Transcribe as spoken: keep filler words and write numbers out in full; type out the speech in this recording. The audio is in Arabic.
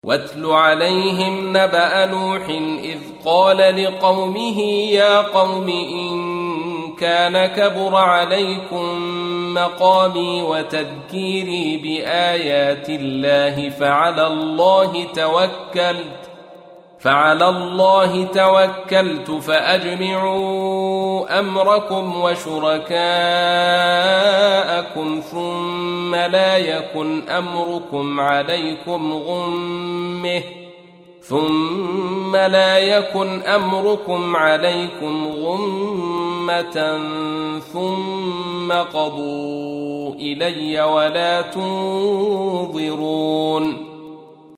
واتل عليهم نبأ نوح إذ قال لقومه يا قوم إن كان كبر عليكم مقامي وتذكيري بآيات الله فعلى الله توكلت فعلى الله توكلت فأجمعوا أمركم وشركاءكم ثم لا يكن أمركم عليكم غمة ثم لا يكن أمركم عليكم غمة ثم قضوا إلي ولا تنظرون